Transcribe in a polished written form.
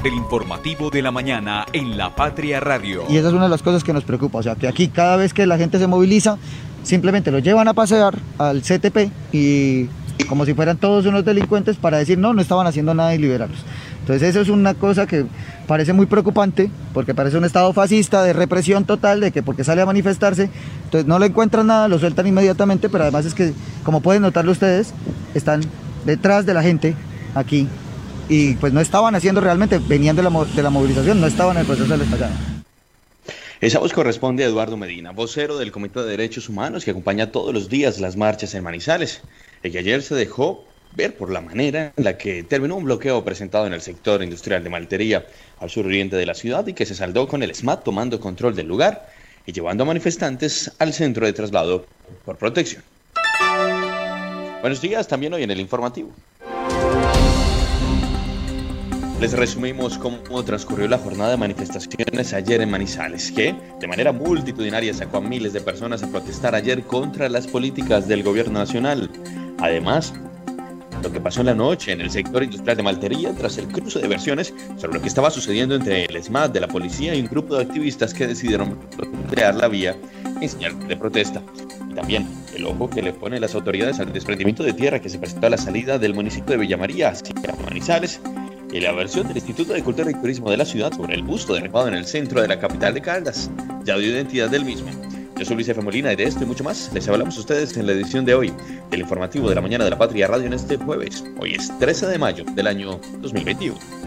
El informativo de la mañana en La Patria Radio. Y esa es una de las cosas que nos preocupa, o sea, que aquí cada vez que la gente se moviliza, simplemente los llevan a pasear al CTP y como si fueran todos unos delincuentes para decir no estaban haciendo nada y liberarlos. Entonces eso es una cosa que parece muy preocupante, porque parece un estado fascista de represión total, de que porque sale a manifestarse, entonces no le encuentran nada, lo sueltan inmediatamente, pero además es que, como pueden notarlo ustedes, están detrás de la gente aquí, y pues no estaban haciendo realmente, venían de la movilización, no estaban en el proceso del estallado. Esa voz corresponde a Eduardo Medina, vocero del Comité de Derechos Humanos que acompaña todos los días las marchas en Manizales, el que ayer se dejó ver por la manera en la que terminó un bloqueo presentado en el sector industrial de Maltería, al suroriente de la ciudad, y que se saldó con el SMAT tomando control del lugar y llevando a manifestantes al centro de traslado por protección. Buenos días, también hoy en el informativo. Les resumimos cómo transcurrió la jornada de manifestaciones ayer en Manizales, que de manera multitudinaria sacó a miles de personas a protestar ayer contra las políticas del gobierno nacional. Además, lo que pasó en la noche en el sector industrial de Maltería tras el cruce de versiones sobre lo que estaba sucediendo entre el SMAT de la policía y un grupo de activistas que decidieron bloquear la vía en señal de protesta. Y también el ojo que le ponen las autoridades al desprendimiento de tierra que se presentó a la salida del municipio de Villa María hacia Manizales y la versión del Instituto de Cultura y Turismo de la ciudad sobre el busto derribado en el centro de la capital de Caldas, ya dio identidad del mismo. Yo soy Luis F. Molina y de esto y mucho más les hablamos a ustedes en la edición de hoy del informativo de la mañana de La Patria Radio en este jueves. Hoy es 13 de mayo del año 2021.